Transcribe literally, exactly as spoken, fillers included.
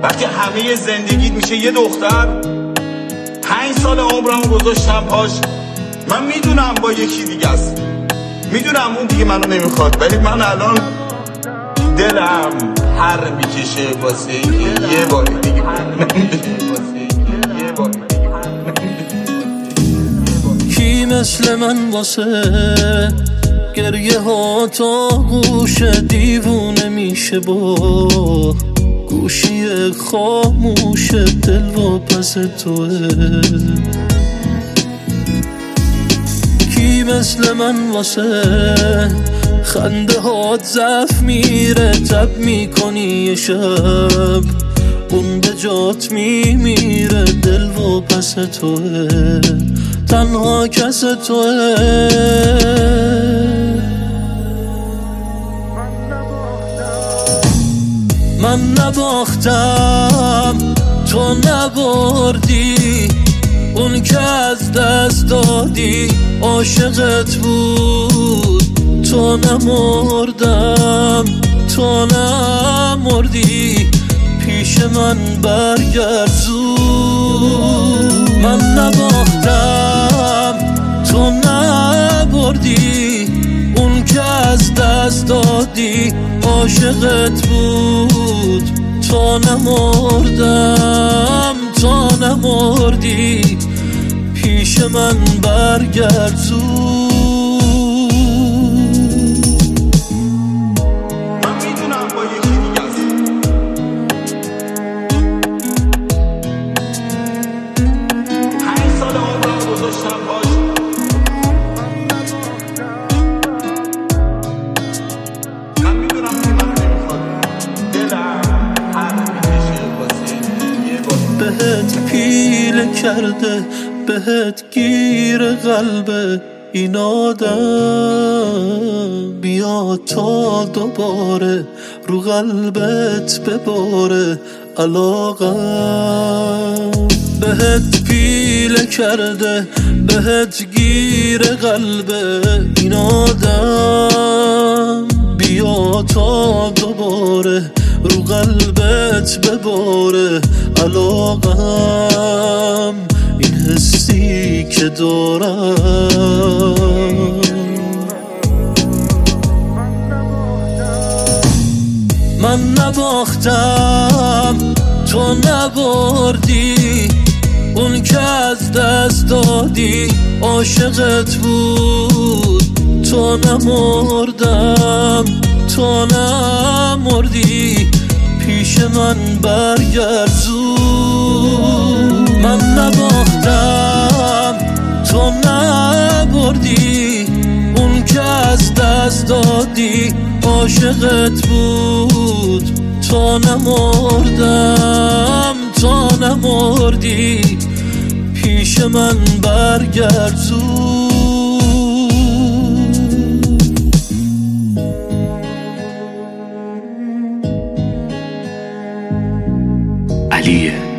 وقتی همه زندگیت میشه یه دختر، پنج سال عمرم گذاشتم پاش. من میدونم با یکی دیگه است، میدونم اون دیگه منو نمیخواد، ولی من الان دلم پر میکشه واسه اینکه یه بار دیگه کی مثل من واسه گریه ها تا گوش دیوونه میشه با گوشی خاموش دل و پس توه. کی مثل من واسه خنده هات زف میره تب میکنی یه شب اون به جات میمیره دل و پس توه، تنها کس توه. من نباختم تو نبردی، اون که از دست دادی عاشقت بود. تو نمردم تو نمردی، پیش من برگرد زود. من نباختم تو نبردی، اون که از دست دادی عاشقت بود. تو نمردم تو نمردی، پیش من برگرد زود. بهت پیله کرده بهت گیر قلبه این آدم، بیا تا دوباره رو قلبت بباره علاقم. بهت پیله کرده بهت گیر قلبه این آدم، بیا تا دوباره رو قلبت بباره علاقم. این حسی که دارم من نباختم تو نبردی، اون که از دست دادی عاشقت بود. تو نمردم تو نمردی، پیش من برگرد زود. من نباختم تو نبردی، اون که از دست دادی عاشقت بود. تو نمردم تو نمردی، پیش من برگرد زود. علیه